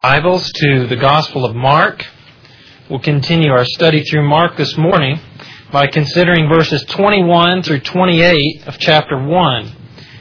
Bibles to the Gospel of Mark. We'll continue our study through Mark this morning by considering verses 21 through 28 of chapter 1.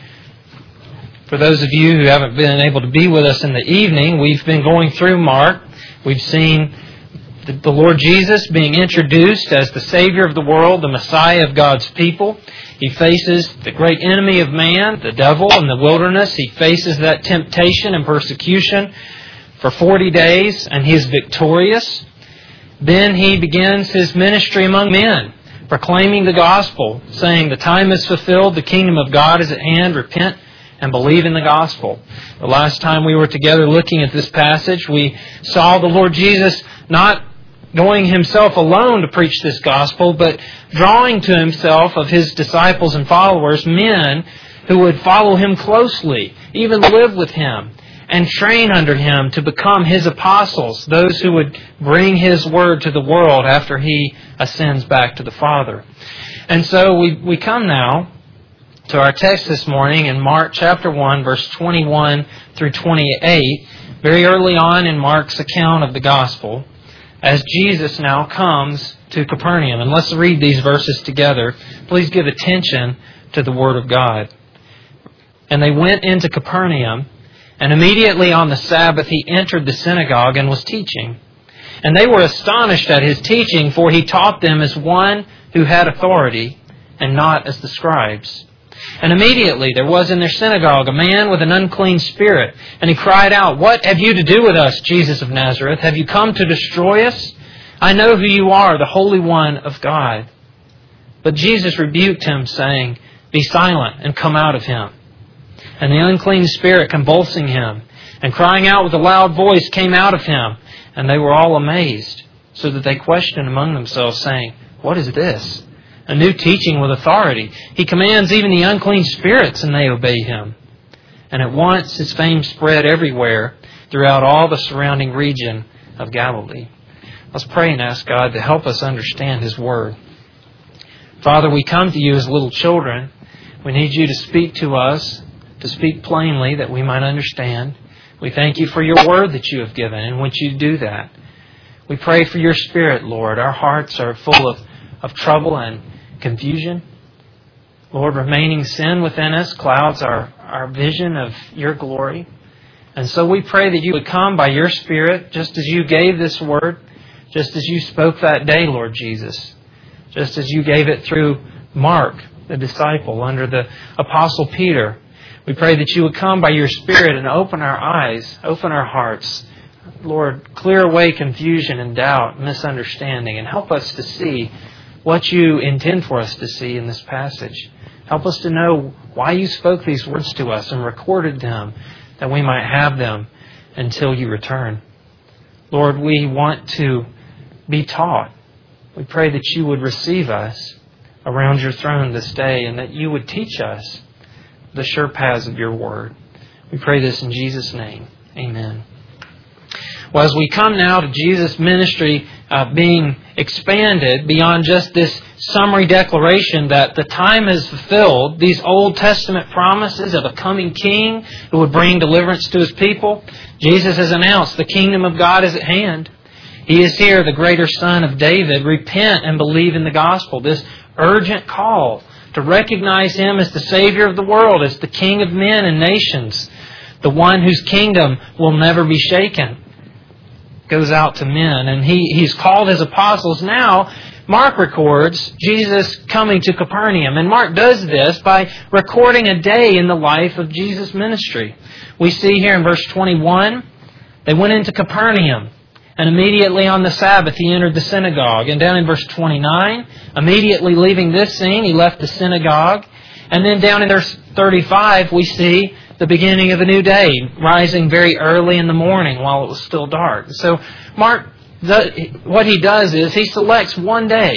For those of you who haven't been able to be with us in the evening, we've been going through Mark. We've seen the Lord Jesus being introduced as the Savior of the world, the Messiah of God's people. He faces the great enemy of man, the devil, in the wilderness. He faces that temptation and persecution for 40 days, and he is victorious. Then he begins his ministry among men, proclaiming the gospel, saying, "The time is fulfilled, the kingdom of God is at hand, repent and believe in the gospel." The last time we were together looking at this passage, we saw the Lord Jesus not going himself alone to preach this gospel, but drawing to himself of his disciples and followers men who would follow him closely, even live with him, and train under him to become his apostles, those who would bring his word to the world after he ascends back to the Father. And so we come now to our text this morning in Mark chapter 1, verse 21 through 28, very early on in Mark's account of the gospel, as Jesus now comes to Capernaum. And let's read these verses together. Please give attention to the Word of God. "And they went into Capernaum, and immediately on the Sabbath he entered the synagogue and was teaching. And they were astonished at his teaching, for he taught them as one who had authority, and not as the scribes. And immediately there was in their synagogue a man with an unclean spirit, and he cried out, 'What have you to do with us, Jesus of Nazareth? Have you come to destroy us? I know who you are, the Holy One of God.' But Jesus rebuked him, saying, 'Be silent and come out of him.' And the unclean spirit, convulsing him, and crying out with a loud voice, came out of him. And they were all amazed, so that they questioned among themselves, saying, 'What is this? A new teaching with authority. He commands even the unclean spirits, and they obey him.' And at once his fame spread everywhere throughout all the surrounding region of Galilee." Let's pray and ask God to help us understand His Word. Father, we come to You as little children. We need You to speak to us, to speak plainly that we might understand. We thank You for Your Word that You have given, and when You do that, we pray for Your Spirit, Lord. Our hearts are full of trouble and confusion. Lord, remaining sin within us clouds our vision of Your glory. And so we pray that You would come by Your Spirit, just as You gave this Word, just as You spoke that day, Lord Jesus, just as You gave it through Mark, the disciple, under the Apostle Peter. We pray that You would come by Your Spirit and open our eyes, open our hearts. Lord, clear away confusion and doubt, misunderstanding, and help us to see what You intend for us to see in this passage. Help us to know why You spoke these words to us and recorded them, that we might have them until You return. Lord, we want to be taught. We pray that You would receive us around Your throne this day, and that You would teach us the sure paths of Your Word. We pray this in Jesus' name. Amen. Well, as we come now to Jesus' ministry being expanded beyond just this summary declaration that the time is fulfilled, these Old Testament promises of a coming King who would bring deliverance to His people, Jesus has announced the kingdom of God is at hand. He is here, the greater Son of David. Repent and believe in the gospel. This urgent call to recognize Him as the Savior of the world, as the King of men and nations, the one whose kingdom will never be shaken, goes out to men. And He's called His apostles. Now, Mark records Jesus coming to Capernaum. And Mark does this by recording a day in the life of Jesus' ministry. We see here in verse 21, they went into Capernaum. And immediately on the Sabbath, He entered the synagogue. And down in verse 29, immediately leaving this scene, He left the synagogue. And then down in verse 35, we see the beginning of a new day, rising very early in the morning while it was still dark. So Mark, what he does is he selects one day,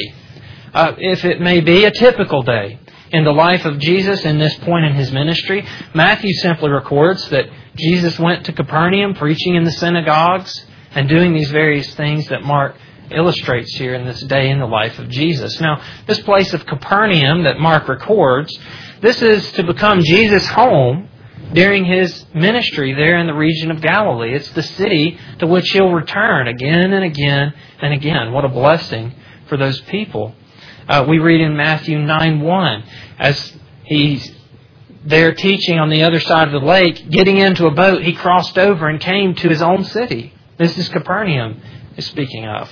if it may be a typical day in the life of Jesus in this point in His ministry. Matthew simply records that Jesus went to Capernaum preaching in the synagogues and doing these various things that Mark illustrates here in this day in the life of Jesus. Now, this place of Capernaum that Mark records, this is to become Jesus' home during His ministry there in the region of Galilee. It's the city to which He'll return again and again and again. What a blessing for those people. We read in Matthew 9:1, as He's there teaching on the other side of the lake, getting into a boat, He crossed over and came to His own city. This is Capernaum is speaking of.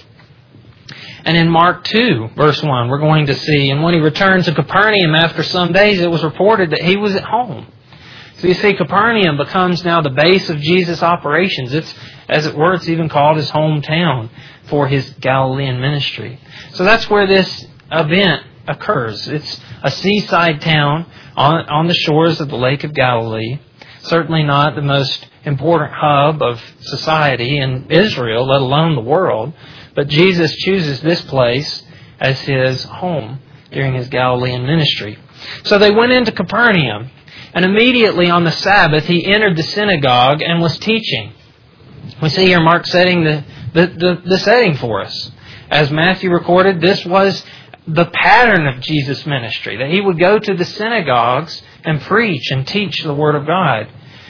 And in Mark 2, verse 1, we're going to see, and when He returned to Capernaum after some days, it was reported that He was at home. So you see, Capernaum becomes now the base of Jesus' operations. It's, as it were, it's even called His hometown for His Galilean ministry. So that's where this event occurs. It's a seaside town on the shores of the Lake of Galilee. Certainly not the most important hub of society in Israel, let alone the world. But Jesus chooses this place as His home during His Galilean ministry. So they went into Capernaum, and immediately on the Sabbath He entered the synagogue and was teaching. We see here Mark setting the setting for us. As Matthew recorded, this was the pattern of Jesus' ministry, that He would go to the synagogues and preach and teach the Word of God.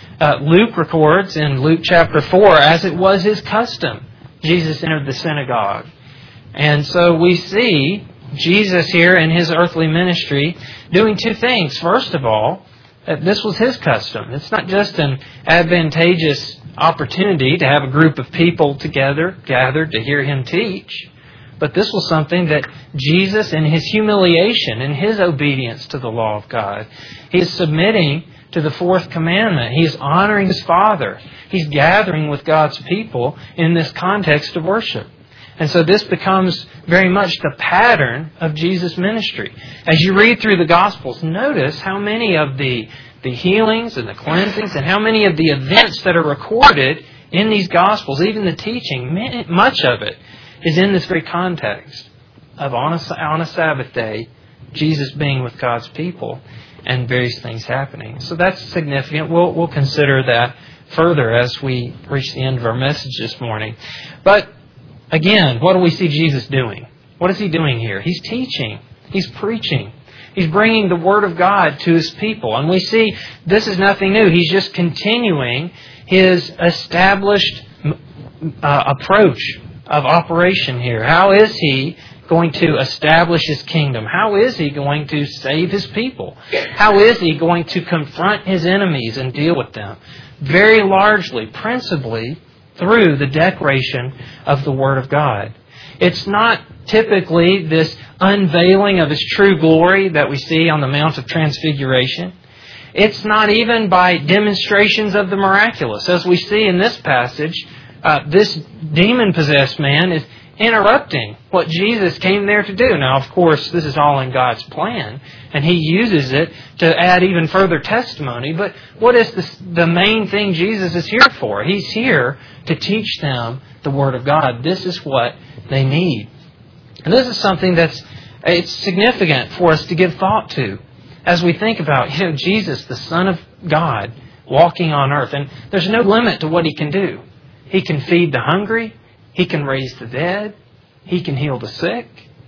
Luke records in Luke chapter 4, as it was His custom, Jesus entered the synagogue. And so we see Jesus here in His earthly ministry doing two things. First of all, that this was His custom. It's not just an advantageous opportunity to have a group of people together, gathered to hear Him teach, but this was something that Jesus, in His humiliation, in His obedience to the law of God, He is submitting to the fourth commandment. He is honoring His Father. He's gathering with God's people in this context of worship. And so this becomes very much the pattern of Jesus' ministry. As you read through the Gospels, notice how many of the healings and the cleansings and how many of the events that are recorded in these Gospels, even the teaching, much of it is in this very context of on a Sabbath day, Jesus being with God's people and various things happening. So that's significant. We'll consider that further as we reach the end of our message this morning. But again, what do we see Jesus doing? What is He doing here? He's teaching. He's preaching. He's bringing the Word of God to His people. And we see this is nothing new. He's just continuing His established approach of operation here. How is He going to establish His kingdom? How is He going to save His people? How is He going to confront His enemies and deal with them? Very largely, principally, through the declaration of the Word of God. It's not typically this unveiling of His true glory that we see on the Mount of Transfiguration. It's not even by demonstrations of the miraculous. As we see in this passage, this demon-possessed man is interrupting what Jesus came there to do. Now, of course, this is all in God's plan, and He uses it to add even further testimony. But what is the main thing Jesus is here for? He's here to teach them the Word of God. This is what they need. And this is something it's significant for us to give thought to as we think about, Jesus, the Son of God, walking on earth. And there's no limit to what He can do. He can feed the hungry. He can raise the dead. He can heal the sick.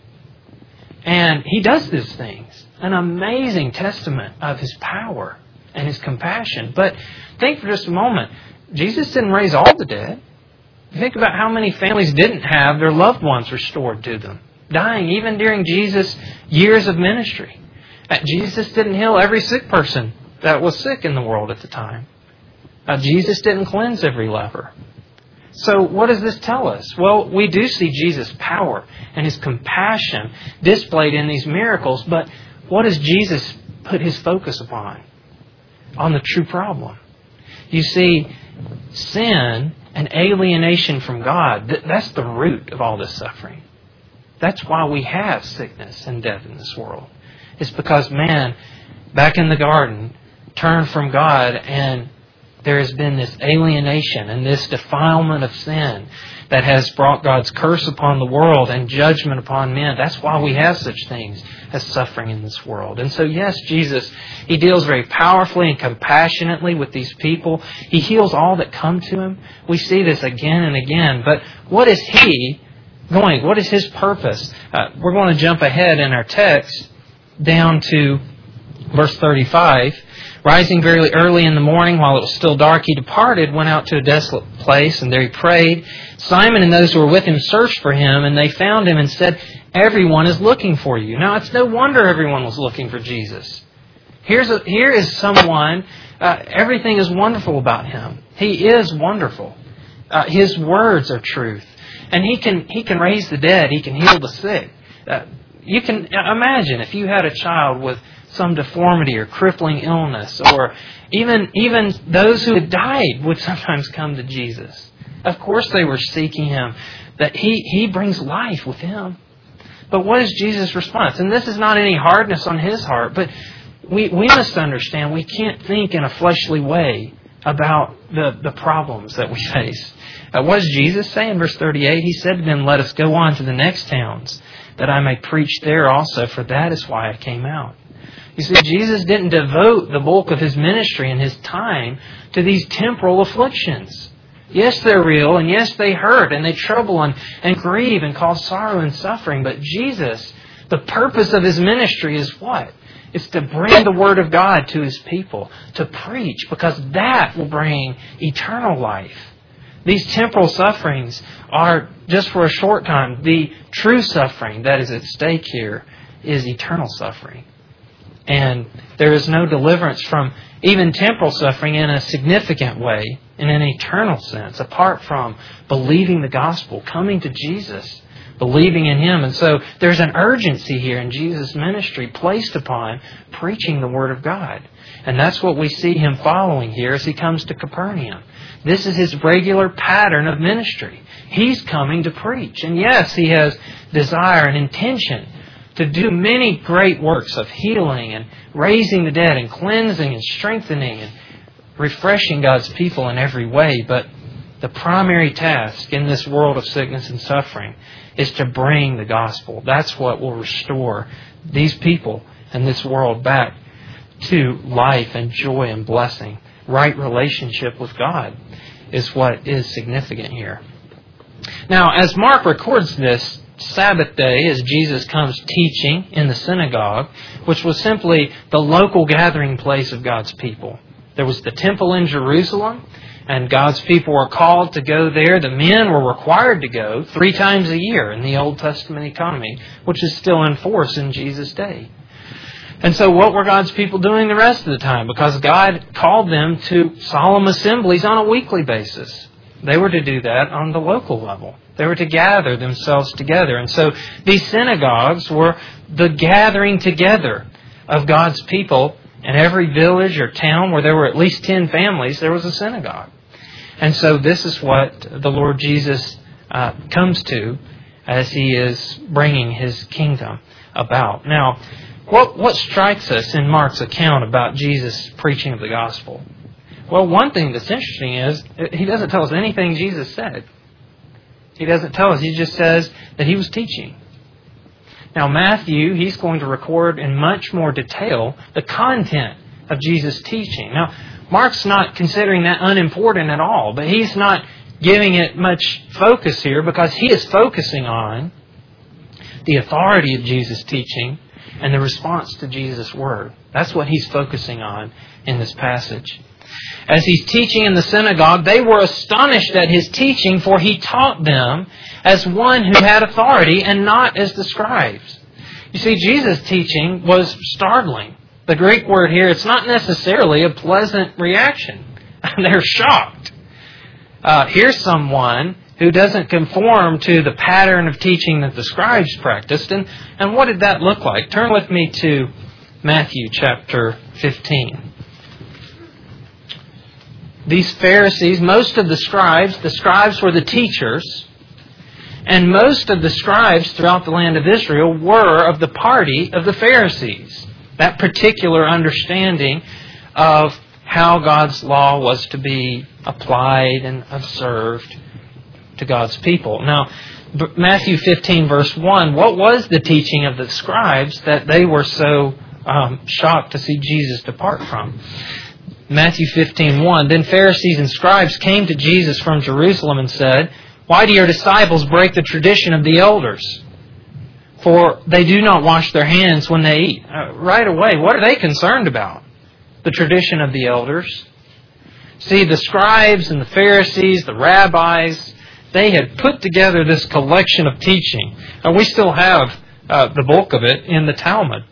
And He does these things. An amazing testament of His power and His compassion. But think for just a moment. Jesus didn't raise all the dead. Think about how many families didn't have their loved ones restored to them, dying even during Jesus' years of ministry. Jesus didn't heal every sick person that was sick in the world at the time. Jesus didn't cleanse every leper. So what does this tell us? Well, we do see Jesus' power and His compassion displayed in these miracles, but what does Jesus put His focus upon? On the true problem. You see, sin and alienation from God, that's the root of all this suffering. That's why we have sickness and death in this world. It's because man, back in the garden, turned from God, and there has been this alienation and this defilement of sin that has brought God's curse upon the world and judgment upon men. That's why we have such things as suffering in this world. And so, yes, Jesus, He deals very powerfully and compassionately with these people. He heals all that come to Him. We see this again and again. But what is He going? What is His purpose? We're going to jump ahead in our text down to Verse 35, rising very early in the morning while it was still dark, he departed, went out to a desolate place, and there he prayed. Simon and those who were with him searched for him, and they found him and said, everyone is looking for you. Now, it's no wonder everyone was looking for Jesus. Here is someone, everything is wonderful about him. He is wonderful. His words are truth. And he can raise the dead. He can heal the sick. You can imagine if you had a child with some deformity or crippling illness, or even those who had died would sometimes come to Jesus. Of course they were seeking Him, that He brings life with Him. But what is Jesus' response? And this is not any hardness on His heart, but we must understand we can't think in a fleshly way about the problems that we face. What does Jesus say in verse 38? He said to them, let us go on to the next towns, that I may preach there also, for that is why I came out. You see, Jesus didn't devote the bulk of His ministry and His time to these temporal afflictions. Yes, they're real, and yes, they hurt, and they trouble and grieve and cause sorrow and suffering. But Jesus, the purpose of His ministry is what? It's to bring the Word of God to His people, to preach, because that will bring eternal life. These temporal sufferings are just for a short time. The true suffering that is at stake here is eternal suffering. And there is no deliverance from even temporal suffering in a significant way, in an eternal sense, apart from believing the gospel, coming to Jesus, believing in Him. And so there's an urgency here in Jesus' ministry placed upon preaching the Word of God. And that's what we see Him following here as He comes to Capernaum. This is His regular pattern of ministry. He's coming to preach. And yes, He has desire and intention to do many great works of healing and raising the dead and cleansing and strengthening and refreshing God's people in every way. But the primary task in this world of sickness and suffering is to bring the gospel. That's what will restore these people and this world back to life and joy and blessing. Right relationship with God is what is significant here. Now, as Mark records this Sabbath day, as Jesus comes teaching in the synagogue, which was simply the local gathering place of God's people. There was the temple in Jerusalem, and God's people were called to go there. The men were required to go 3 times a year in the Old Testament economy, which is still in force in Jesus' day. And so what were God's people doing the rest of the time? Because God called them to solemn assemblies on a weekly basis. They were to do that on the local level. They were to gather themselves together. And so these synagogues were the gathering together of God's people. In every village or town where there were at least 10 families, there was a synagogue. And so this is what the Lord Jesus comes to as He is bringing His kingdom about. Now, what strikes us in Mark's account about Jesus preaching of the gospel? Well, one thing that's interesting is He doesn't tell us anything Jesus said. He doesn't tell us. He just says that He was teaching. Now, Matthew, he's going to record in much more detail the content of Jesus' teaching. Now, Mark's not considering that unimportant at all, but he's not giving it much focus here because he is focusing on the authority of Jesus' teaching and the response to Jesus' word. That's what he's focusing on in this passage. As He's teaching in the synagogue, they were astonished at His teaching, for He taught them as one who had authority and not as the scribes. You see, Jesus' teaching was startling. The Greek word here, it's not necessarily a pleasant reaction. They're shocked. Here's someone who doesn't conform to the pattern of teaching that the scribes practiced. And what did that look like? Turn with me to Matthew chapter 15. These Pharisees, most of the scribes were the teachers, and most of the scribes throughout the land of Israel were of the party of the Pharisees. That particular understanding of how God's law was to be applied and observed to God's people. Now, Matthew 15 verse 1, what was the teaching of the scribes that they were so shocked to see Jesus depart from? Matthew 15:1, then Pharisees and scribes came to Jesus from Jerusalem and said, why do your disciples break the tradition of the elders? For they do not wash their hands when they eat. Right away, what are they concerned about? The tradition of the elders. See, the scribes and the Pharisees, the rabbis, they had put together this collection of teaching. And we still have the bulk of it in the Talmud.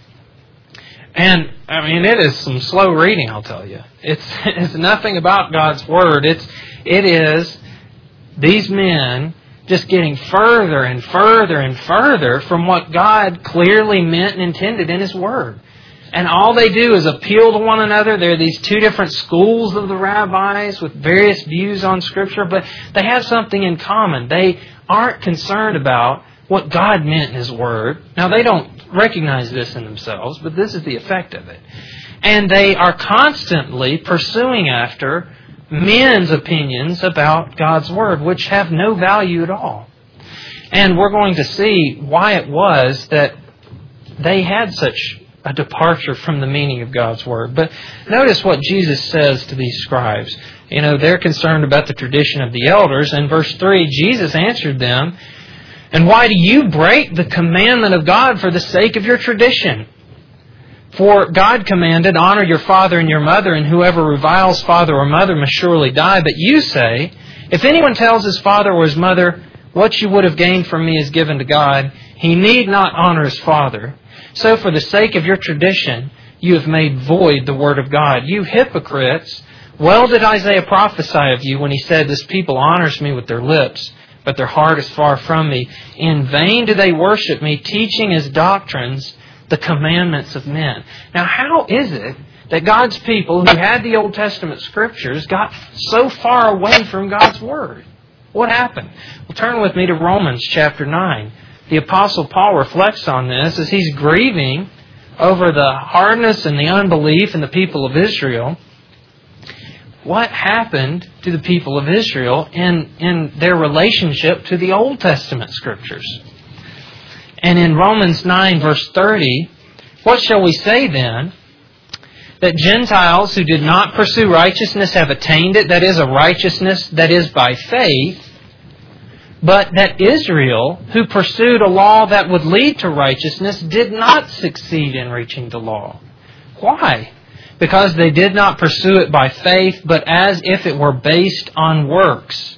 And, it is some slow reading, I'll tell you. It's nothing about God's Word. It is these men just getting further and further and further from what God clearly meant and intended in His Word. And all they do is appeal to one another. There are these two different schools of the rabbis with various views on Scripture, but they have something in common. They aren't concerned about what God meant in His Word. Now, they don't recognize this in themselves, but this is the effect of it. And they are constantly pursuing after men's opinions about God's Word, which have no value at all. And we're going to see why it was that they had such a departure from the meaning of God's Word. But notice what Jesus says to these scribes. They're concerned about the tradition of the elders. In verse 3, Jesus answered them, "And why do you break the commandment of God for the sake of your tradition? For God commanded, honor your father and your mother, and whoever reviles father or mother must surely die. But you say, if anyone tells his father or his mother, what you would have gained from me is given to God, he need not honor his father. So for the sake of your tradition, you have made void the word of God. You hypocrites, well did Isaiah prophesy of you when he said, this people honors me with their lips, but their heart is far from me. In vain do they worship me, teaching as doctrines the commandments of men." Now, how is it that God's people who had the Old Testament Scriptures got so far away from God's Word? What happened? Well, turn with me to Romans chapter 9. The Apostle Paul reflects on this as he's grieving over the hardness and the unbelief in the people of Israel. What happened to the people of Israel in their relationship to the Old Testament Scriptures? And in Romans 9, verse 30, what shall we say then? That Gentiles who did not pursue righteousness have attained it, that is, a righteousness that is by faith, but that Israel, who pursued a law that would lead to righteousness, did not succeed in reaching the law. Why? Because they did not pursue it by faith, but as if it were based on works.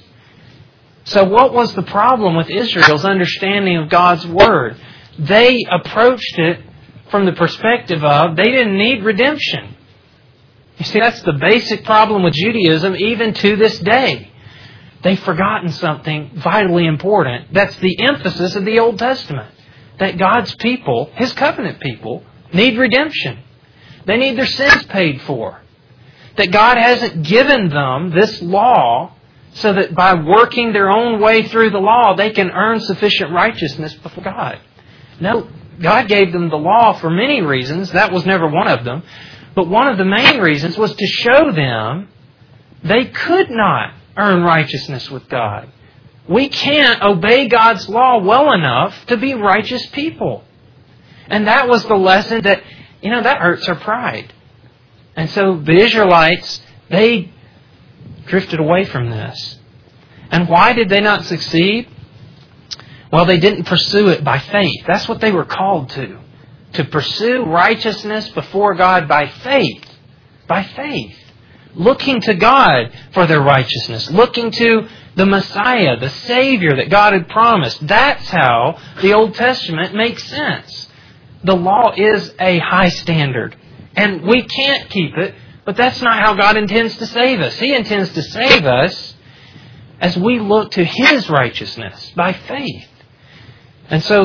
So what was the problem with Israel's understanding of God's Word? They approached it from the perspective of they didn't need redemption. You see, that's the basic problem with Judaism even to this day. They've forgotten something vitally important. That's the emphasis of the Old Testament. That God's people, His covenant people, need redemption. They need their sins paid for. That God hasn't given them this law so that by working their own way through the law, they can earn sufficient righteousness before God. No, God gave them the law for many reasons. That was never one of them. But one of the main reasons was to show them they could not earn righteousness with God. We can't obey God's law well enough to be righteous people. And that was the lesson that, that hurts our pride. And so the Israelites, they drifted away from this. And why did they not succeed? Well, they didn't pursue it by faith. That's what they were called to. To pursue righteousness before God by faith. By faith. Looking to God for their righteousness. Looking to the Messiah, the Savior that God had promised. That's how the Old Testament makes sense. The law is a high standard. And we can't keep it. But that's not how God intends to save us. He intends to save us as we look to His righteousness by faith. And so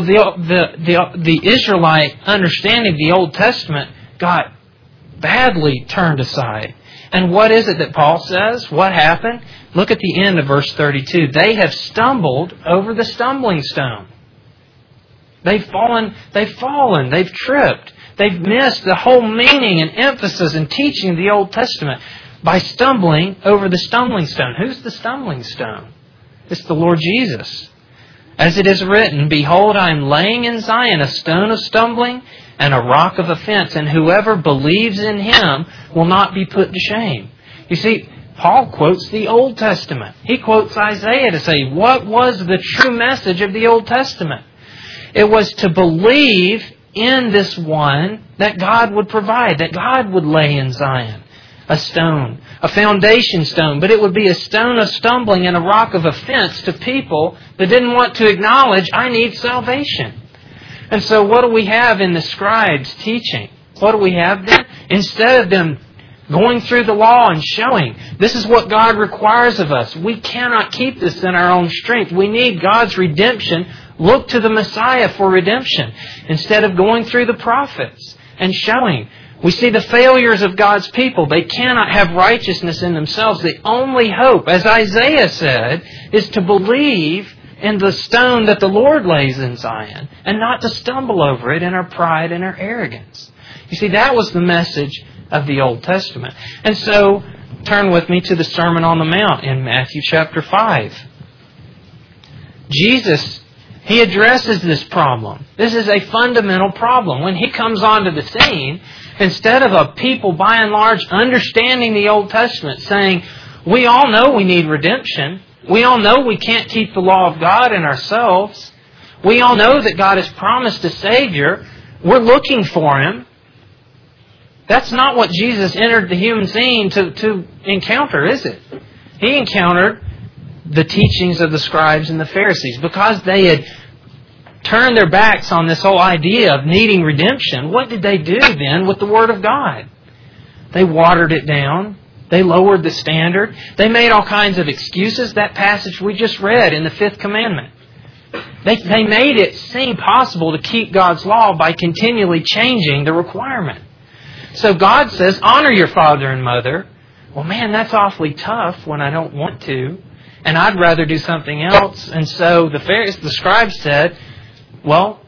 the Israelite understanding of the Old Testament got badly turned aside. And what is it that Paul says? What happened? Look at the end of verse 32. They have stumbled over the stumbling stone. They've fallen, they've tripped. They've missed the whole meaning and emphasis and teaching of the Old Testament by stumbling over the stumbling stone. Who's the stumbling stone? It's the Lord Jesus. As it is written, behold, I am laying in Zion a stone of stumbling and a rock of offense, and whoever believes in Him will not be put to shame. You see, Paul quotes the Old Testament. He quotes Isaiah to say, what was the true message of the Old Testament? It was to believe in this one that God would provide, that God would lay in Zion a stone, a foundation stone, but it would be a stone of stumbling and a rock of offense to people that didn't want to acknowledge, I need salvation. And so what do we have in the scribes' teaching? What do we have then? Instead of them going through the law and showing, this is what God requires of us. We cannot keep this in our own strength. We need God's redemption. Look to the Messiah for redemption. Instead of going through the prophets and showing, we see the failures of God's people. They cannot have righteousness in themselves. The only hope, as Isaiah said, is to believe in the stone that the Lord lays in Zion and not to stumble over it in our pride and our arrogance. You see, that was the message of the Old Testament. And so, turn with me to the Sermon on the Mount in Matthew chapter 5. Jesus, He addresses this problem. This is a fundamental problem. When He comes onto the scene, instead of a people by and large understanding the Old Testament, saying, we all know we need redemption. We all know we can't keep the law of God in ourselves. We all know that God has promised a Savior. We're looking for Him. That's not what Jesus entered the human scene to encounter, is it? He encountered the teachings of the scribes and the Pharisees. Because they had turned their backs on this whole idea of needing redemption, what did they do then with the Word of God? They watered it down. They lowered the standard. They made all kinds of excuses. That passage we just read in the 5th commandment. They made it seem possible to keep God's law by continually changing the requirement. So God says, honor your father and mother. Well, man, that's awfully tough when I don't want to. And I'd rather do something else. And so the scribes said, well,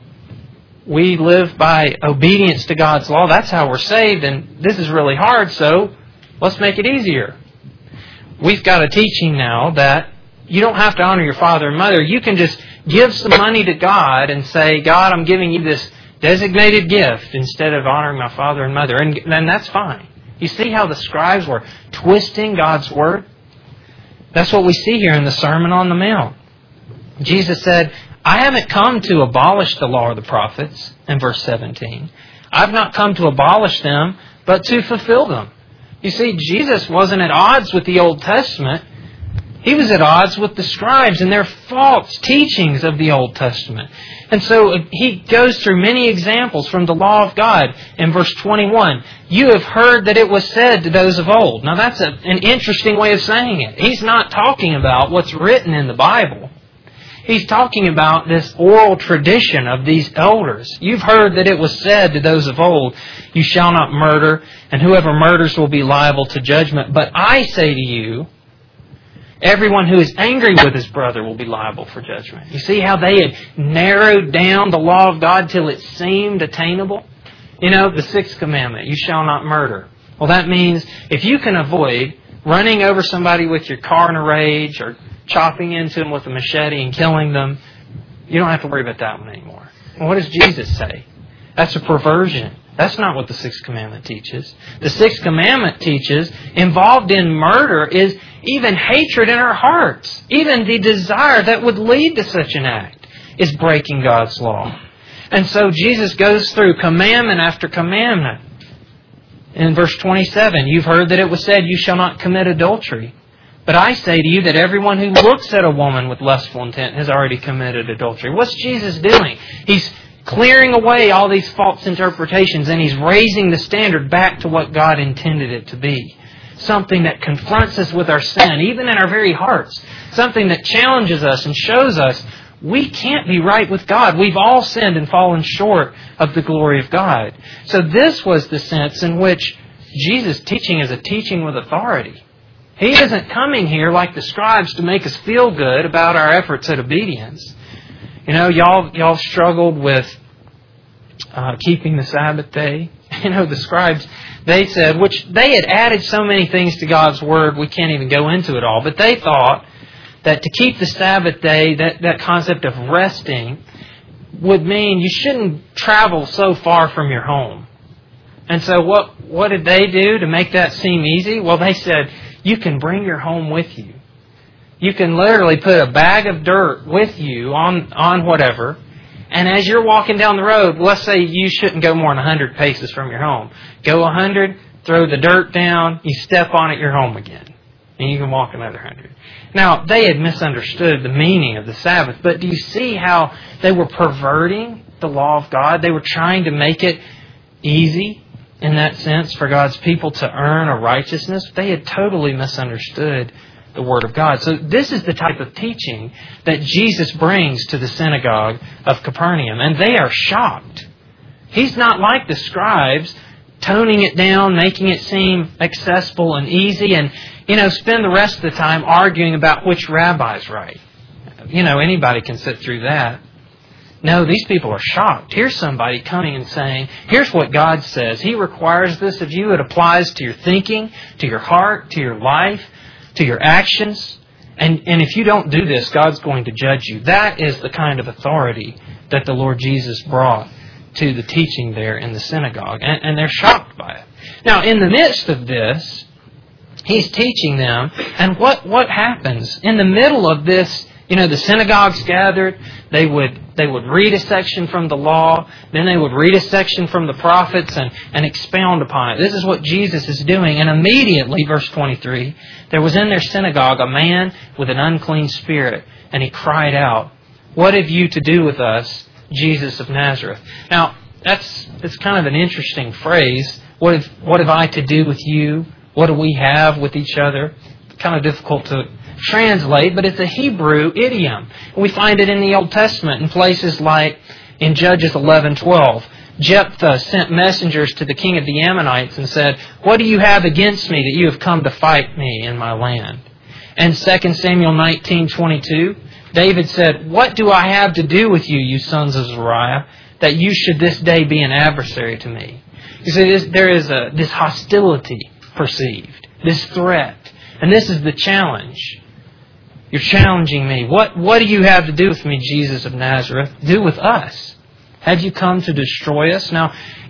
we live by obedience to God's law. That's how we're saved. And this is really hard, so let's make it easier. We've got a teaching now that you don't have to honor your father and mother. You can just give some money to God and say, God, I'm giving you this designated gift instead of honoring my father and mother. And then that's fine. You see how the scribes were twisting God's Word? That's what we see here in the Sermon on the Mount. Jesus said, I haven't come to abolish the law or the prophets, in verse 17. I've not come to abolish them, but to fulfill them. You see, Jesus wasn't at odds with the Old Testament. He was at odds with the scribes and their false teachings of the Old Testament. And so He goes through many examples from the law of God. In verse 21, you have heard that it was said to those of old. Now that's an interesting way of saying it. He's not talking about what's written in the Bible. He's talking about this oral tradition of these elders. You've heard that it was said to those of old, you shall not murder, and whoever murders will be liable to judgment. But I say to you, everyone who is angry with his brother will be liable for judgment. You see how they had narrowed down the law of God till it seemed attainable? You know, the 6th commandment, you shall not murder. Well, that means if you can avoid running over somebody with your car in a rage or chopping into them with a machete and killing them, you don't have to worry about that one anymore. And what does Jesus say? That's a perversion. That's not what the 6th commandment teaches. The 6th commandment teaches involved in murder is even hatred in our hearts. Even the desire that would lead to such an act is breaking God's law. And so Jesus goes through commandment after commandment. In verse 27, you've heard that it was said, you shall not commit adultery. But I say to you that everyone who looks at a woman with lustful intent has already committed adultery. What's Jesus doing? He's clearing away all these false interpretations and He's raising the standard back to what God intended it to be. Something that confronts us with our sin, even in our very hearts. Something that challenges us and shows us we can't be right with God. We've all sinned and fallen short of the glory of God. So this was the sense in which Jesus' teaching is a teaching with authority. He isn't coming here like the scribes to make us feel good about our efforts at obedience. You know, y'all struggled with keeping the Sabbath day. You know, the scribes, they said, which they had added so many things to God's Word, we can't even go into it all. But they thought that to keep the Sabbath day, that concept of resting, would mean you shouldn't travel so far from your home. And so what did they do to make that seem easy? Well, they said, you can bring your home with you. You can literally put a bag of dirt with you on whatever, And as you're walking down the road, let's say you shouldn't go more than 100 paces from your home. Go 100, throw the dirt down, you step on it, you're home again. And you can walk another 100. Now, they had misunderstood the meaning of the Sabbath, but do you see how they were perverting the law of God? They were trying to make it easy, in that sense, for God's people to earn a righteousness. They had totally misunderstood the Word of God. So this is the type of teaching that Jesus brings to the synagogue of Capernaum. And they are shocked. He's not like the scribes, toning it down, making it seem accessible and easy, and, spend the rest of the time arguing about which rabbi's right. Anybody can sit through that. No, these people are shocked. Here's somebody coming and saying, here's what God says. He requires this of you. It applies to your thinking, to your heart, to your life, to your actions. And if you don't do this, God's going to judge you. That is the kind of authority that the Lord Jesus brought to the teaching there in the synagogue. And they're shocked by it. Now, in the midst of this, He's teaching them. And what happens? In the middle of this, the synagogues gathered. They would read a section from the law. Then they would read a section from the prophets and expound upon it. This is what Jesus is doing. And immediately, verse 23, there was in their synagogue a man with an unclean spirit. And he cried out, "What have you to do with us, Jesus of Nazareth?" Now, it's kind of an interesting phrase. What have I to do with you? What do we have with each other? Kind of difficult to translate, but it's a Hebrew idiom. We find it in the Old Testament in places like in Judges 11:12. Jephthah sent messengers to the king of the Ammonites and said, "What do you have against me that you have come to fight me in my land?" And 2 Samuel 19:22, David said, "What do I have to do with you, you sons of Zeruiah, that you should this day be an adversary to me?" You see, there is this hostility perceived, this threat. And this is the challenge. You're challenging me. What do you have to do with me, Jesus of Nazareth? Do with us. Have you come to destroy us? Now,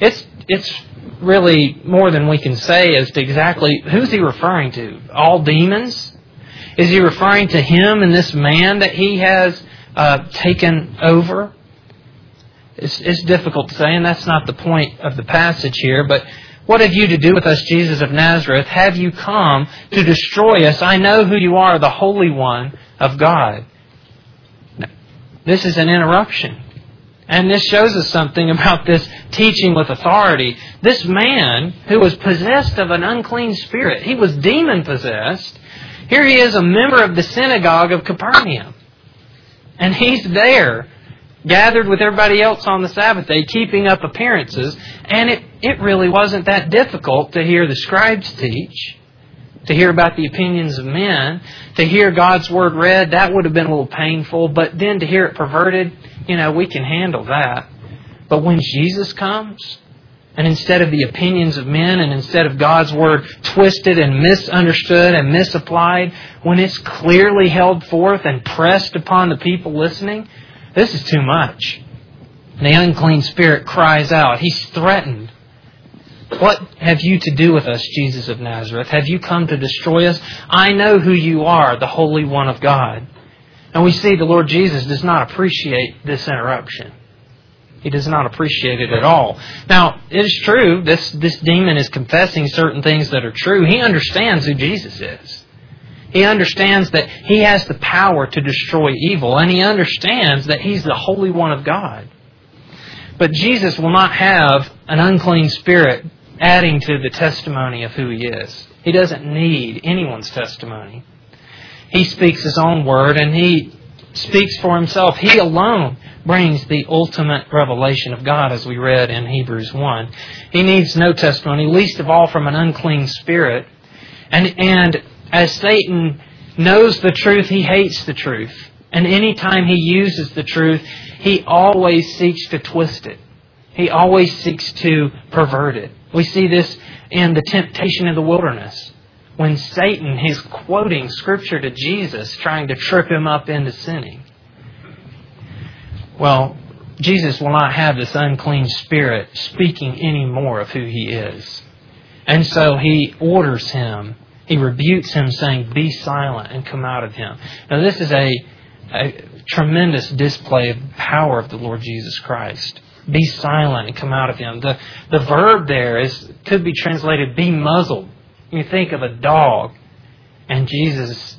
it's really more than we can say as to exactly who's he referring to. All demons? Is he referring to him and this man that he has taken over? It's difficult to say, and that's not the point of the passage here, but what have you to do with us, Jesus of Nazareth? Have you come to destroy us? I know who you are, the Holy One of God. This is an interruption. And this shows us something about this teaching with authority. This man who was possessed of an unclean spirit, he was demon-possessed. Here he is, a member of the synagogue of Capernaum. And he's there, gathered with everybody else on the Sabbath day, keeping up appearances. And it really wasn't that difficult to hear the scribes teach, to hear about the opinions of men, to hear God's Word read. That would have been a little painful. But then to hear it perverted, we can handle that. But when Jesus comes, and instead of the opinions of men, and instead of God's Word twisted and misunderstood and misapplied, when it's clearly held forth and pressed upon the people listening, this is too much. The unclean spirit cries out. He's threatened. What have you to do with us, Jesus of Nazareth? Have you come to destroy us? I know who you are, the Holy One of God. And we see the Lord Jesus does not appreciate this interruption. He does not appreciate it at all. Now, it is true, this demon is confessing certain things that are true. He understands who Jesus is. He understands that He has the power to destroy evil, and he understands that He's the Holy One of God. But Jesus will not have an unclean spirit adding to the testimony of who He is. He doesn't need anyone's testimony. He speaks His own word, and He speaks for Himself. He alone brings the ultimate revelation of God, as we read in Hebrews 1. He needs no testimony, least of all from an unclean spirit. And as Satan knows the truth, he hates the truth. And any time he uses the truth, he always seeks to twist it. He always seeks to pervert it. We see this in the temptation of the wilderness. When Satan is quoting Scripture to Jesus, trying to trip him up into sinning. Well, Jesus will not have this unclean spirit speaking any more of who He is. And so He orders him. He rebukes him, saying, "Be silent and come out of him." Now, this is a a tremendous display of the power of the Lord Jesus Christ. Be silent and come out of him. The verb there could be translated, be muzzled. You think of a dog, and Jesus,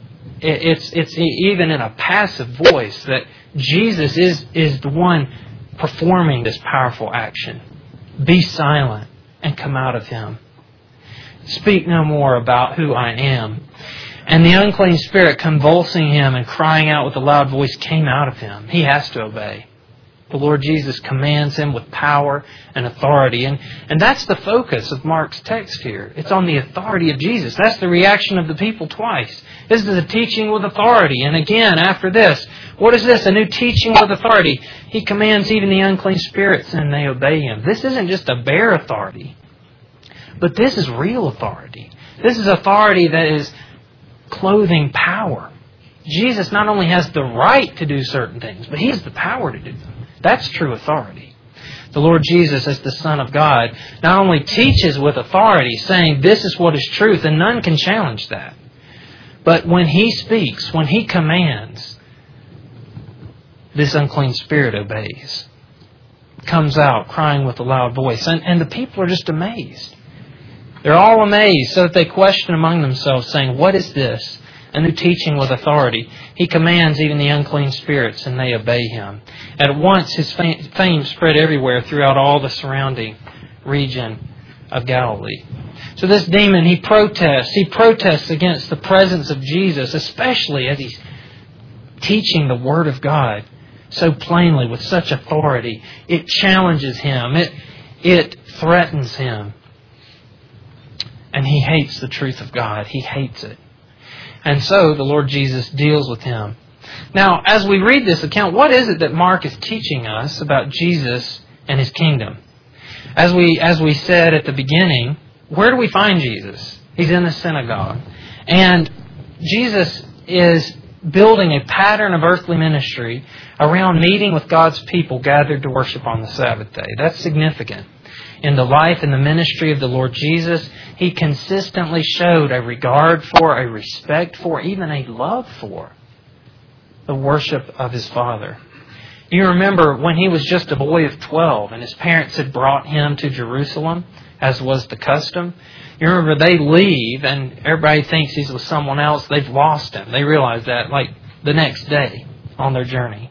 it's even in a passive voice that Jesus is the one performing this powerful action. Be silent and come out of him. Speak no more about who I am. And the unclean spirit, convulsing him and crying out with a loud voice, came out of him. He has to obey. The Lord Jesus commands him with power and authority. And that's the focus of Mark's text here. It's on the authority of Jesus. That's the reaction of the people twice. This is a teaching with authority. And again, after this, what is this? A new teaching with authority. He commands even the unclean spirits and they obey him. This isn't just a bare authority, but this is real authority. This is authority that is clothing power. Jesus not only has the right to do certain things, but He has the power to do them. That's true authority. The Lord Jesus, as the Son of God, not only teaches with authority, saying this is what is truth, and none can challenge that. But when He speaks, when He commands, this unclean spirit obeys. Comes out crying with a loud voice. And the people are just amazed. They're all amazed, so that they question among themselves, saying, what is this? A new teaching with authority. He commands even the unclean spirits, and they obey Him. At once His fame spread everywhere throughout all the surrounding region of Galilee. So this demon, he protests against the presence of Jesus, especially as He's teaching the Word of God so plainly with such authority. It challenges him. It threatens him. And he hates the truth of God. He hates it. And so the Lord Jesus deals with him. Now, as we read this account, what is it that Mark is teaching us about Jesus and His kingdom? As we said at the beginning, where do we find Jesus? He's in the synagogue. And Jesus is building a pattern of earthly ministry around meeting with God's people gathered to worship on the Sabbath day. That's significant. In the life and the ministry of the Lord Jesus, He consistently showed a regard for, a respect for, even a love for the worship of His Father. You remember when He was just a boy of 12 and His parents had brought Him to Jerusalem, as was the custom. You remember they leave and everybody thinks He's with someone else. They've lost Him. They realize that like the next day on their journey.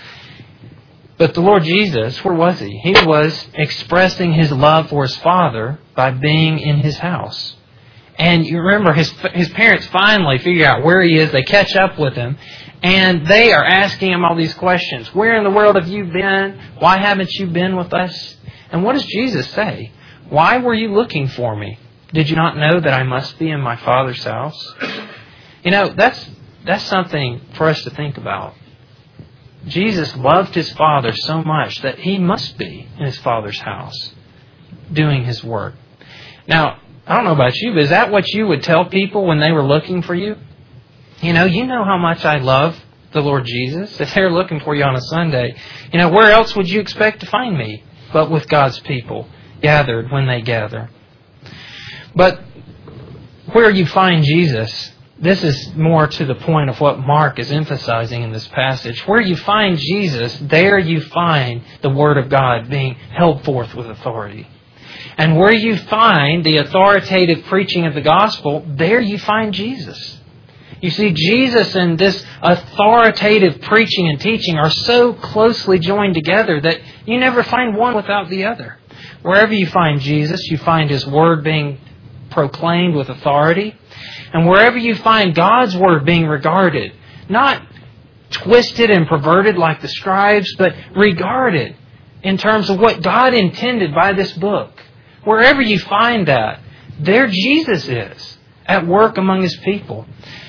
But the Lord Jesus, where was He? He was expressing His love for His Father by being in His house. And you remember His parents finally figure out where He is. They catch up with Him. And they are asking Him all these questions. Where in the world have you been? Why haven't you been with us? And what does Jesus say? Why were you looking for me? Did you not know that I must be in my Father's house? You know, that's something for us to think about. Jesus loved His Father so much that He must be in His Father's house doing His work. Now, I don't know about you, but is that what you would tell people when they were looking for you? You know how much I love the Lord Jesus. If they're looking for you on a Sunday, where else would you expect to find me but with God's people gathered when they gather? But where you find Jesus, this is more to the point of what Mark is emphasizing in this passage. Where you find Jesus, there you find the Word of God being held forth with authority. And where you find the authoritative preaching of the gospel, there you find Jesus. You see, Jesus and this authoritative preaching and teaching are so closely joined together that you never find one without the other. Wherever you find Jesus, you find His Word being proclaimed with authority. And wherever you find God's Word being regarded, not twisted and perverted like the scribes, but regarded in terms of what God intended by this book. Wherever you find that, there Jesus is at work among His people.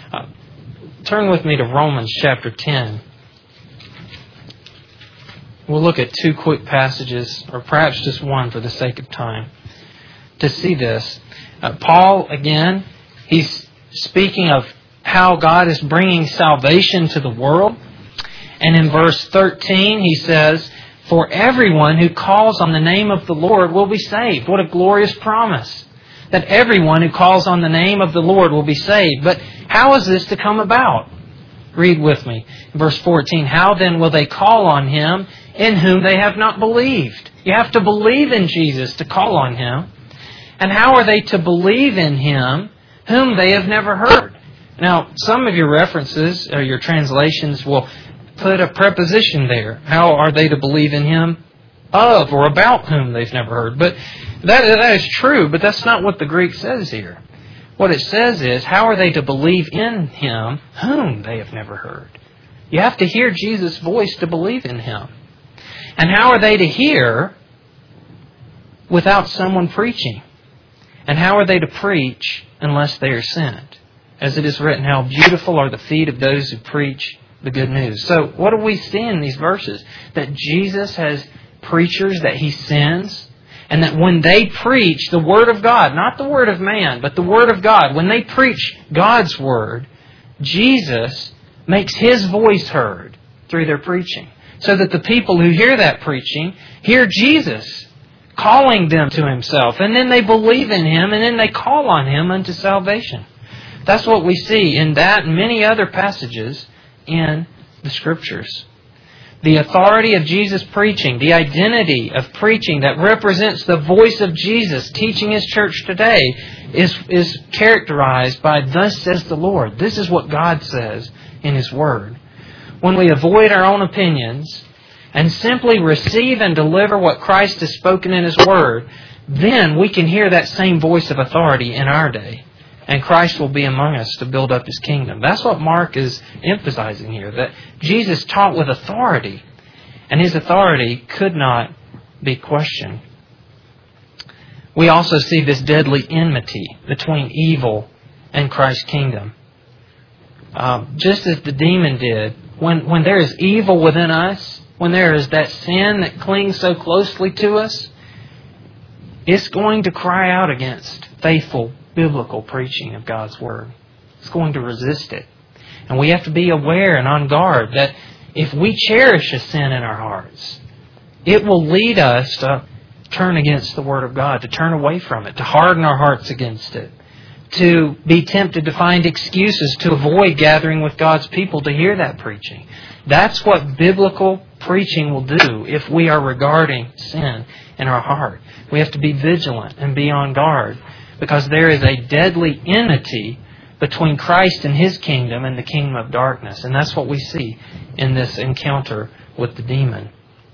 Turn with me to Romans chapter 10. We'll look at two quick passages, or perhaps just one for the sake of time, to see this. Paul, again, he's speaking of how God is bringing salvation to the world. And in verse 13, he says, for everyone who calls on the name of the Lord will be saved. What a glorious promise. That everyone who calls on the name of the Lord will be saved. But how is this to come about? Read with me. Verse 14, how then will they call on Him in whom they have not believed? You have to believe in Jesus to call on Him. And how are they to believe in Him whom they have never heard? Now, some of your references or your translations will put a preposition there. How are they to believe in Him of or about whom they've never heard? But that is true, but that's not what the Greek says here. What it says is, how are they to believe in Him whom they have never heard? You have to hear Jesus' voice to believe in Him. And how are they to hear without someone preaching? And how are they to preach unless they are sent? As it is written, how beautiful are the feet of those who preach the good news. So what do we see in these verses? That Jesus has preachers that He sends, and that when they preach the Word of God, not the Word of man, but the Word of God, when they preach God's Word, Jesus makes His voice heard through their preaching. So that the people who hear that preaching hear Jesus calling them to Himself, and then they believe in Him, and then they call on Him unto salvation. That's what we see in that and many other passages in the Scriptures. The authority of Jesus preaching, the identity of preaching that represents the voice of Jesus teaching His church today is characterized by, thus says the Lord. This is what God says in His Word. When we avoid our own opinions and simply receive and deliver what Christ has spoken in His Word, then we can hear that same voice of authority in our day. And Christ will be among us to build up His kingdom. That's what Mark is emphasizing here, that Jesus taught with authority, and His authority could not be questioned. We also see this deadly enmity between evil and Christ's kingdom. Just as the demon did, when there is evil within us, when there is that sin that clings so closely to us, it's going to cry out against faithful biblical preaching of God's Word. It's going to resist it. And we have to be aware and on guard that if we cherish a sin in our hearts, it will lead us to turn against the Word of God, to turn away from it, to harden our hearts against it, to be tempted to find excuses to avoid gathering with God's people to hear that preaching. That's what biblical preaching will do if we are regarding sin in our heart. We have to be vigilant and be on guard, because there is a deadly enmity between Christ and His kingdom and the kingdom of darkness. And that's what we see in this encounter with the demon.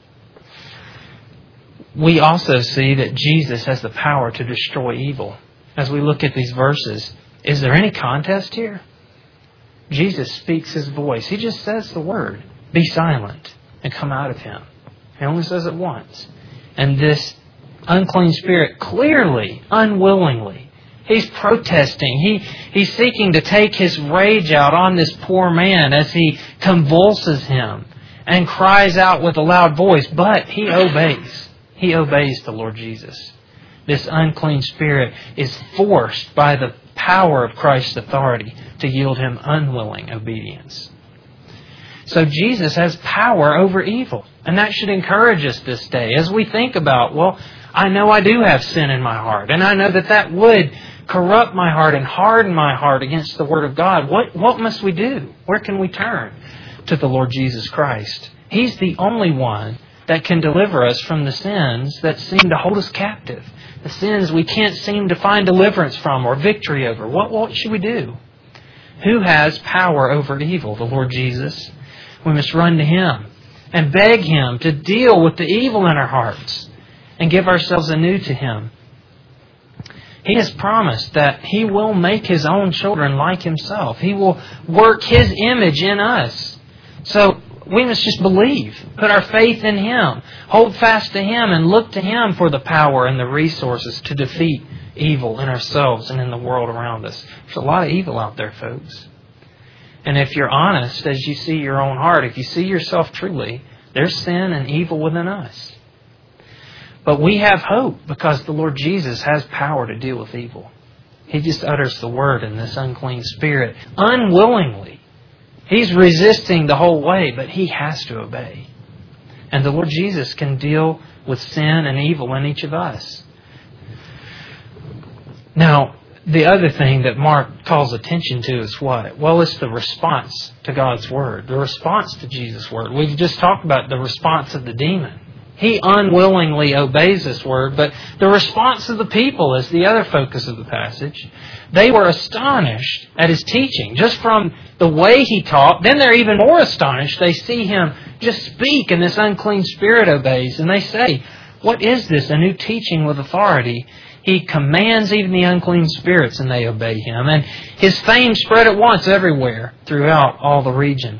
We also see that Jesus has the power to destroy evil. As we look at these verses, is there any contest here? Jesus speaks His voice. He just says the word, be silent, and come out of him. He only says it once. And this unclean spirit clearly, unwillingly, he's protesting. He's seeking to take his rage out on this poor man as he convulses him and cries out with a loud voice. But he obeys. He obeys the Lord Jesus. This unclean spirit is forced by the power of Christ's authority to yield him unwilling obedience. So Jesus has power over evil. And that should encourage us this day as we think about, well, I know I do have sin in my heart, and I know that would corrupt my heart and harden my heart against the Word of God. What must we do? Where can we turn? To the Lord Jesus Christ. He's the only one that can deliver us from the sins that seem to hold us captive. The sins we can't seem to find deliverance from or victory over. What should we do? Who has power over evil? The Lord Jesus. We must run to Him and beg Him to deal with the evil in our hearts and give ourselves anew to Him. He has promised that He will make His own children like Himself. He will work His image in us. So we must just believe, put our faith in Him, hold fast to Him, and look to Him for the power and the resources to defeat evil in ourselves and in the world around us. There's a lot of evil out there, folks. And if you're honest as you see your own heart, if you see yourself truly, there's sin and evil within us. But we have hope because the Lord Jesus has power to deal with evil. He just utters the word in this unclean spirit unwillingly. He's resisting the whole way, but he has to obey. And the Lord Jesus can deal with sin and evil in each of us. Now, the other thing that Mark calls attention to is what? Well, it's the response to God's Word, the response to Jesus' Word. We've just talked about the response of the demon. He unwillingly obeys this Word, but the response of the people is the other focus of the passage. They were astonished at His teaching, just from the way He taught. Then they're even more astonished. They see Him just speak, and this unclean spirit obeys. And they say, what is this? A new teaching with authority. He commands even the unclean spirits, and they obey Him. And His fame spread at once everywhere throughout all the region.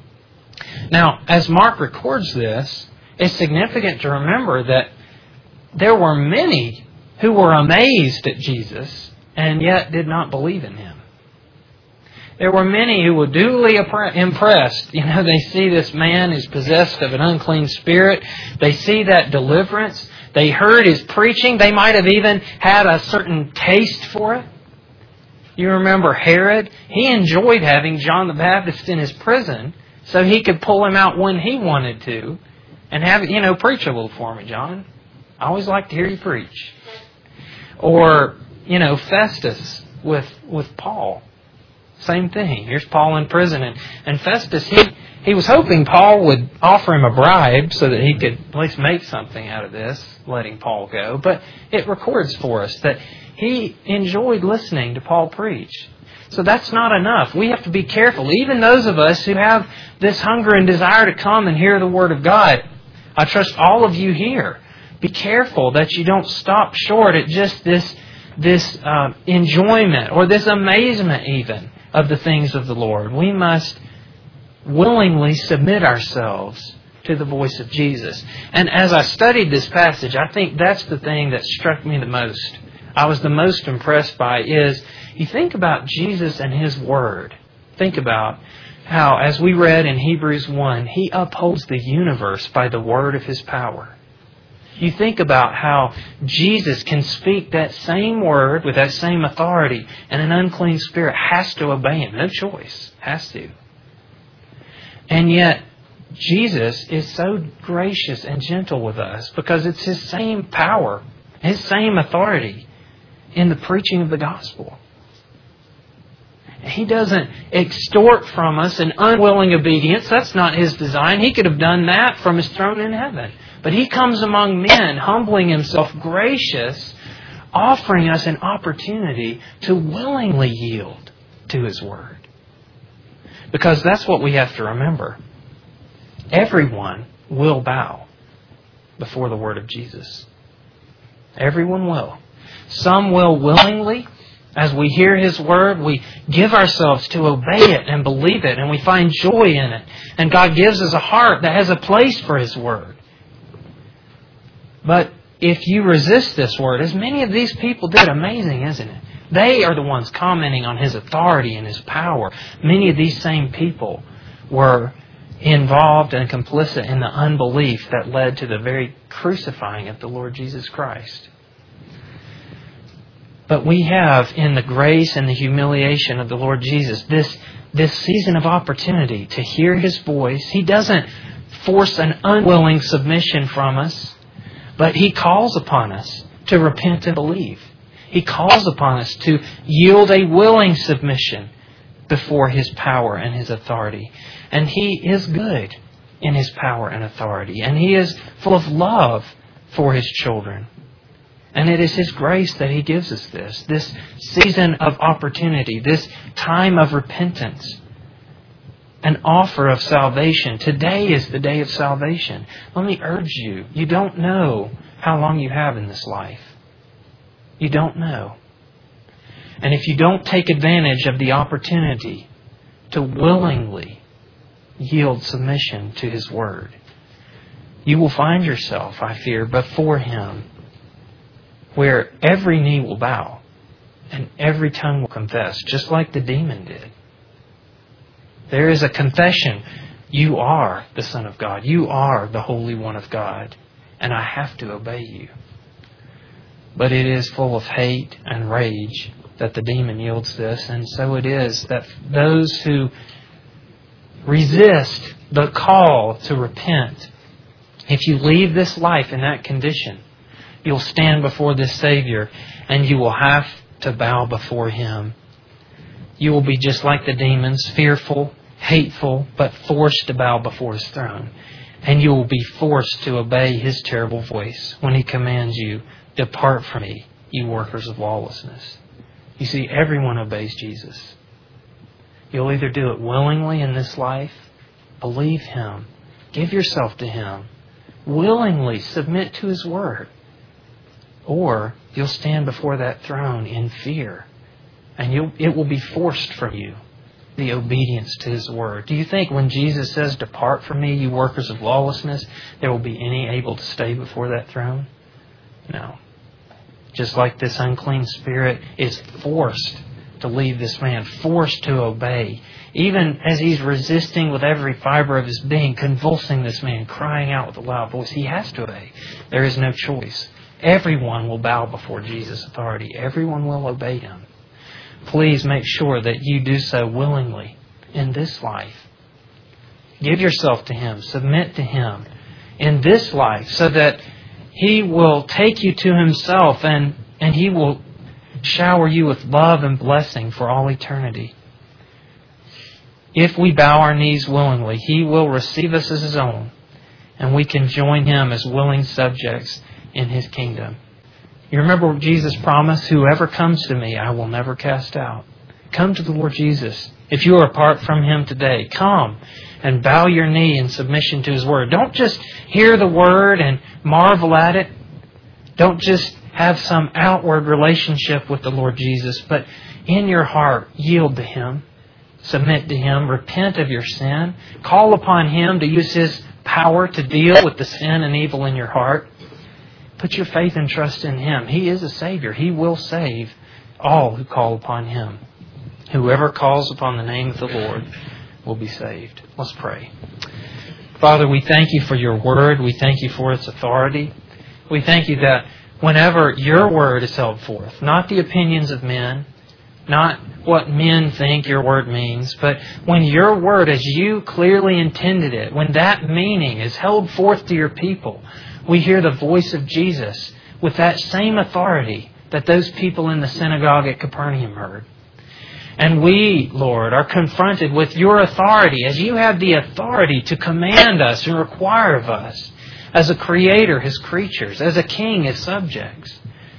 Now, as Mark records this, it's significant to remember that there were many who were amazed at Jesus and yet did not believe in Him. There were many who were duly impressed. They see this man is possessed of an unclean spirit. They see that deliverance. They heard His preaching. They might have even had a certain taste for it. You remember Herod? He enjoyed having John the Baptist in his prison so he could pull him out when he wanted to and have, preach a little for me, John. I always like to hear you preach. Or, Festus with Paul. Same thing. Here's Paul in prison. And Festus, he was hoping Paul would offer him a bribe so that he could at least make something out of this, letting Paul go. But it records for us that he enjoyed listening to Paul preach. So that's not enough. We have to be careful. Even those of us who have this hunger and desire to come and hear the Word of God, I trust all of you here. Be careful that you don't stop short at just this enjoyment or this amazement even of the things of the Lord. We must willingly submit ourselves to the voice of Jesus. And as I studied this passage, I think that's the thing that struck me the most. I was the most impressed by is, you think about Jesus and His Word. Think about how, as we read in Hebrews 1, He upholds the universe by the word of His power. You think about how Jesus can speak that same word with that same authority, and an unclean spirit has to obey Him. No choice. Has to. And yet, Jesus is so gracious and gentle with us because it's His same power, His same authority in the preaching of the gospel. He doesn't extort from us an unwilling obedience. That's not His design. He could have done that from His throne in heaven. But He comes among men, humbling Himself, gracious, offering us an opportunity to willingly yield to His Word. Because that's what we have to remember. Everyone will bow before the Word of Jesus. Everyone will. Some will willingly. As we hear His Word, we give ourselves to obey it and believe it, and we find joy in it. And God gives us a heart that has a place for His Word. But if you resist this Word, as many of these people did, amazing, isn't it? They are the ones commenting on His authority and His power. Many of these same people were involved and complicit in the unbelief that led to the very crucifying of the Lord Jesus Christ. But we have, in the grace and the humiliation of the Lord Jesus, this season of opportunity to hear His voice. He doesn't force an unwilling submission from us, but He calls upon us to repent and believe. He calls upon us to yield a willing submission before His power and His authority. And He is good in His power and authority. And He is full of love for His children. And it is His grace that He gives us this season of opportunity, this time of repentance, an offer of salvation. Today is the day of salvation. Let me urge you, you don't know how long you have in this life. You don't know. And if you don't take advantage of the opportunity to willingly yield submission to His Word, you will find yourself, I fear, before Him, where every knee will bow and every tongue will confess, just like the demon did. There is a confession. You are the Son of God. You are the Holy One of God. And I have to obey you. But it is full of hate and rage that the demon yields this. And so it is that those who resist the call to repent, if you leave this life in that condition, you'll stand before this Savior and you will have to bow before Him. You will be just like the demons, fearful, hateful, but forced to bow before His throne. And you will be forced to obey His terrible voice when He commands you, "Depart from me, you workers of lawlessness." You see, everyone obeys Jesus. You'll either do it willingly in this life, believe Him, give yourself to Him, willingly submit to His Word, or you'll stand before that throne in fear, and it will be forced from you, the obedience to His Word. Do you think when Jesus says, "Depart from me, you workers of lawlessness," there will be any able to stay before that throne? No. Just like this unclean spirit is forced to leave this man, forced to obey. Even as he's resisting with every fiber of his being, convulsing this man, crying out with a loud voice, he has to obey. There is no choice. Everyone will bow before Jesus' authority. Everyone will obey Him. Please make sure that you do so willingly in this life. Give yourself to Him. Submit to Him in this life so that He will take you to Himself and He will shower you with love and blessing for all eternity. If we bow our knees willingly, He will receive us as His own, and we can join Him as willing subjects in His kingdom. You remember what Jesus promised? "Whoever comes to me, I will never cast out." Come to the Lord Jesus. If you are apart from Him today, come and bow your knee in submission to His Word. Don't just hear the Word and marvel at it. Don't just have some outward relationship with the Lord Jesus, but in your heart, yield to Him. Submit to Him. Repent of your sin. Call upon Him to use His power to deal with the sin and evil in your heart. Put your faith and trust in Him. He is a Savior. He will save all who call upon Him. Whoever calls upon the name of the Lord will be saved. Let's pray. Father, we thank You for Your Word. We thank You for its authority. We thank You that whenever Your Word is held forth, not the opinions of men, not what men think Your Word means, but when Your Word, as You clearly intended it, when that meaning is held forth to Your people, we hear the voice of Jesus with that same authority that those people in the synagogue at Capernaum heard. And we, Lord, are confronted with Your authority as You have the authority to command us and require of us as a creator, His creatures, as a king, His subjects.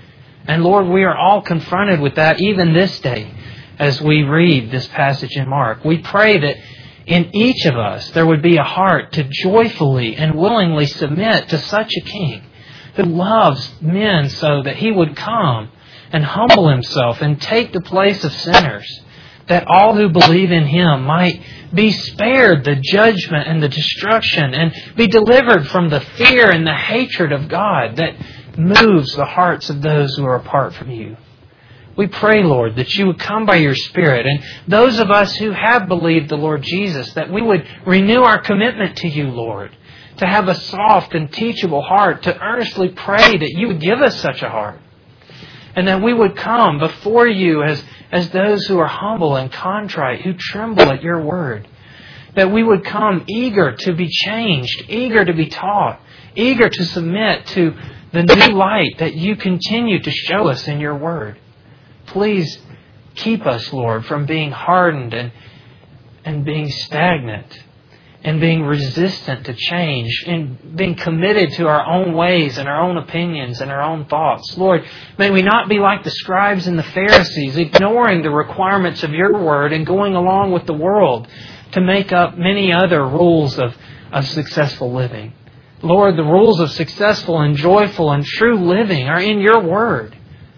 And Lord, we are all confronted with that even this day as we read this passage in Mark. We pray that in each of us there would be a heart to joyfully and willingly submit to such a king who loves men so that He would come and humble Himself and take the place of sinners, that all who believe in Him might be spared the judgment and the destruction and be delivered from the fear and the hatred of God that moves the hearts of those who are apart from You. We pray, Lord, that You would come by Your Spirit, and those of us who have believed the Lord Jesus, that we would renew our commitment to You, Lord, to have a soft and teachable heart, to earnestly pray that You would give us such a heart, and that we would come before You as those who are humble and contrite, who tremble at Your word, that we would come eager to be changed, eager to be taught, eager to submit to the new light that You continue to show us in Your word. Please keep us, Lord, from being hardened and being stagnant and being resistant to change and being committed to our own ways and our own opinions and our own thoughts. Lord, may we not be like the scribes and the Pharisees, ignoring the requirements of Your word and going along with the world to make up many other rules of successful living. Lord, the rules of successful and joyful and true living are in Your word.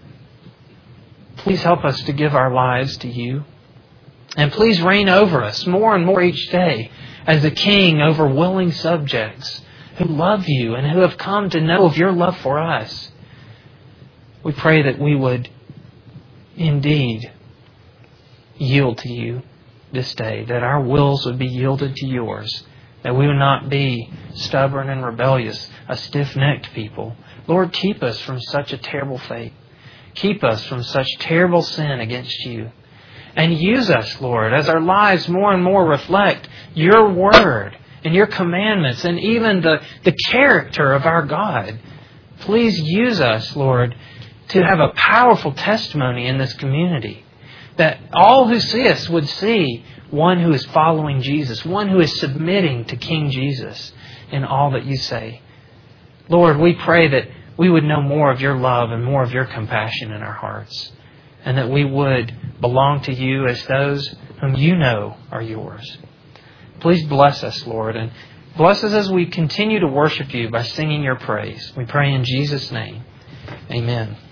Please help us to give our lives to You. And please reign over us more and more each day as a king over willing subjects who love You and who have come to know of Your love for us. We pray that we would indeed yield to You this day, that our wills would be yielded to Yours, that we would not be stubborn and rebellious, a stiff-necked people. Lord, keep us from such a terrible fate. Keep us from such terrible sin against You. And use us, Lord, as our lives more and more reflect Your word and Your commandments and even the character of our God. Please use us, Lord, to have a powerful testimony in this community. That all who see us would see one who is following Jesus, one who is submitting to King Jesus in all that you say. Lord, we pray that we would know more of your love and more of your compassion in our hearts, and that we would belong to you as those whom you know are yours. Please bless us, Lord, and bless us as we continue to worship you by singing your praise. We pray in Jesus' name. Amen.